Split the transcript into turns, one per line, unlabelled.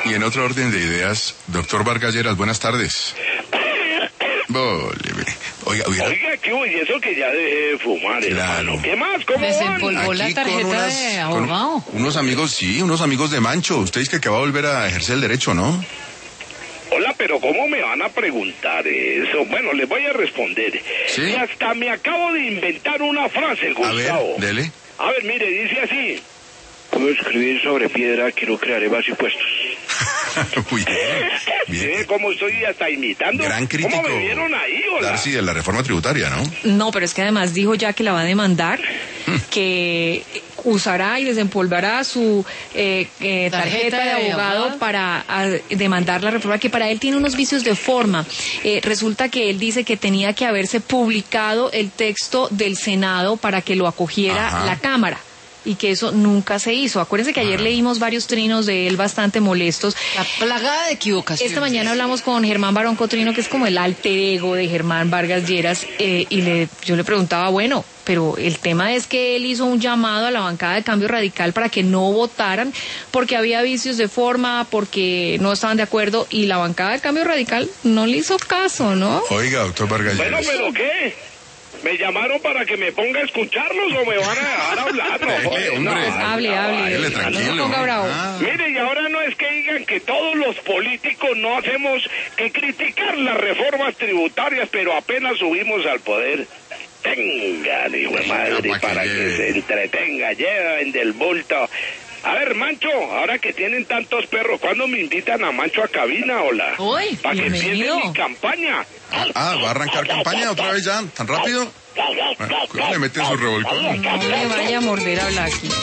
Y en otro orden de ideas, doctor Vargas Lleras, buenas tardes. Oiga,
¿qué hubo? Y eso que ya dejé de fumar,
claro.
Hermano. ¿Qué más? ¿Cómo
Desempolvó
Aquí
la tarjeta de abogado.
unos amigos de Mancho. Usted dice que va a volver a ejercer el derecho, ¿no?
Hola, pero ¿cómo me van a preguntar eso? Bueno, les voy a responder.
¿Sí?
Y hasta me acabo de inventar una frase, Gustavo.
A ver, dele.
A ver, mire, dice así. Puedo escribir sobre piedra que no crearé más impuestos.
Muy bien.
Sí, como estoy hasta imitando.
Gran crítico.
¿Cómo me vieron ahí, hola?
Darcy, de la reforma tributaria, ¿no?
No, pero es que además dijo ya que la va a demandar, que usará y desempolvará su tarjeta de abogado para demandar la reforma, que para él tiene unos vicios de forma. Resulta que él dice que tenía que haberse publicado el texto del Senado para que lo acogiera la Cámara. Y que eso nunca se hizo. Acuérdense que ayer leímos varios trinos de él bastante molestos.
La plagada de equivocaciones.
Esta mañana hablamos con Germán Barón Cotrino, que es como el alter ego de Germán Vargas Lleras, yo le preguntaba, bueno, pero el tema es que él hizo un llamado a la bancada de Cambio Radical para que no votaran porque había vicios de forma, porque no estaban de acuerdo, y la bancada de Cambio Radical no le hizo caso, ¿no?
Oiga, doctor Vargas
Bueno,
Lleras.
¿pero qué? ¿Me llamaron para que me ponga a escucharlos o me van a dejar hablar? No,
Hombre,
Pues hable.
Dele, tranquilo.
No se ponga bravo.
Mire, y ahora no es que digan que todos los políticos no hacemos que criticar las reformas tributarias, pero apenas subimos al poder. Tengan, hijo de madre, para que se entretenga, lleven del bulto. A ver, Mancho, ahora que tienen tantos perros, ¿cuándo me invitan a Mancho a cabina, hola?
Uy,
Para que empiece
bienvenido.
mi campaña.
¿va a arrancar campaña otra vez ya? ¿Tan rápido? Bueno, cuidado, le meten su revolcón.
No le vaya a morder a Blacky.